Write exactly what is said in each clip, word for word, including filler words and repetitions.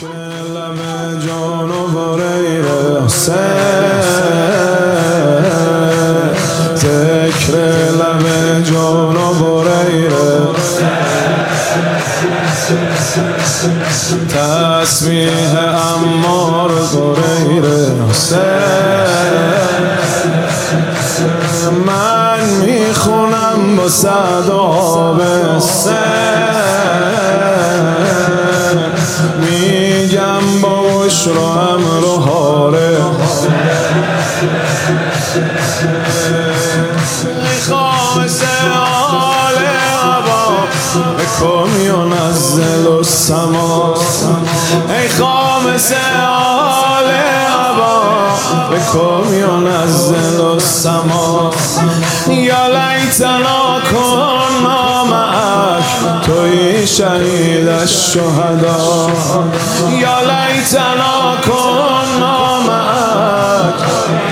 ذکر لب جان و بریر حسین، ذکر لب جان و بریر تسبیح عمار بریر حسین. من میخونم با صدا به میگم با بشر و امر و حاره ای خامس آل عبا بکن ینزل السما، ای خامس آل عبا بکن ینزل السما. یا لیتنا کنا معک توی شهید الشهدا، یا لیتنا کنا معک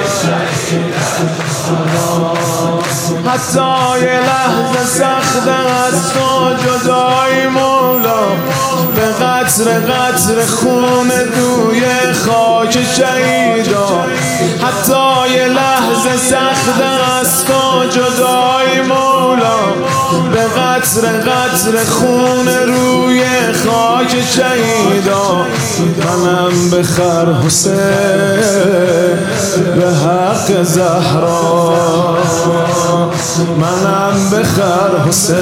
حتی یه لحظه سخت از تو جدای مولا، به قطر قطر خون دوی خاک شهیدا. حتی یه لحظه سخت از تو جدای مولا، به قطر قطر خون روی خاک شهیدا. منم بخر حسین به حق زهرا، منم بخر حسین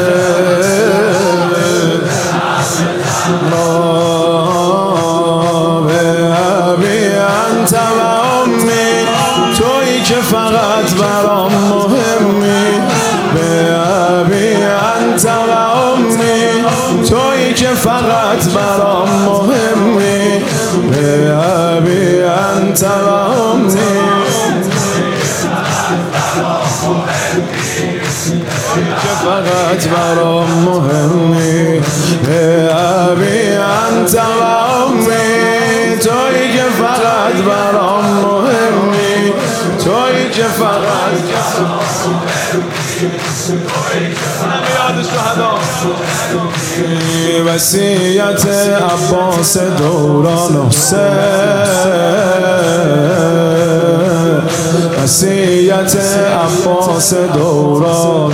به ابی انت و امی، تویی که فقط برام مهمی. به ابی انت و امی، تویی که فقط برام مهمی. به ابی انت و امی، که فقط برام مهمی. به ابی انت و امی، تویی که فقط برام مهمی. تویی که فقط وصیت عباس دوران حسین، وصیت عباس دوران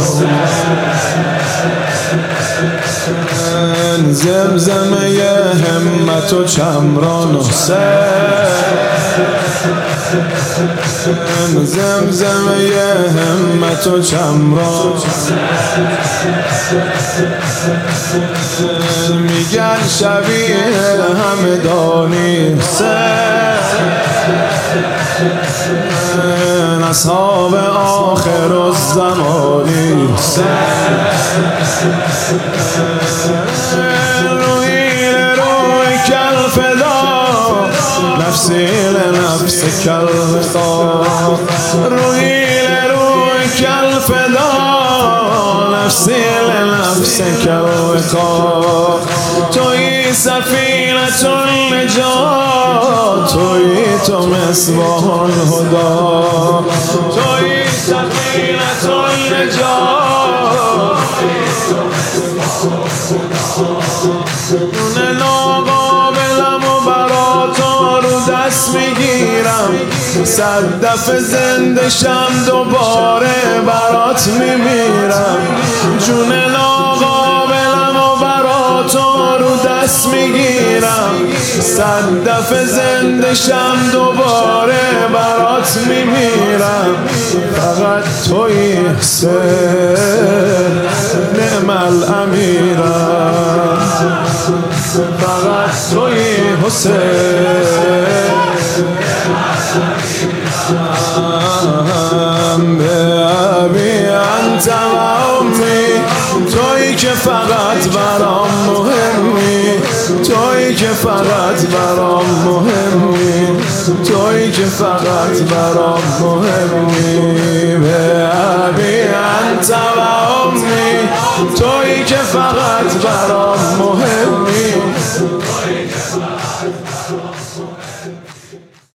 زمزمه همت و چمران حسین، زمزمه همت و چمران. میگن شبیه همدانی حسین، اصحاب آخر الزمانی حسین. روحی لروی کل فدا، نفسی لنفس کل فدا. روحی لروی کل فدا، نفسی لنفس کل فدا. توی سفینة النجات، توی تو مصباح الهدا. توی سفینة النجات، نون ناقابلم و براتو رو دست میگیرم. صد دفعه زنده شم دوباره برات میمیرم. جون ناقابلم و براتو رو دست میگیرم. صد دفعه زنده شم دوباره برات میمیرم. فقط توی حسین نعم الامیرم، فقط توی حسین. به ابی انت و امی، تویی که فقط برام مهمی. تویی که فقط برام مهمی. تویی که فقط برام مهمی. به ابی انت و امی، تویی که فقط برام مهمی.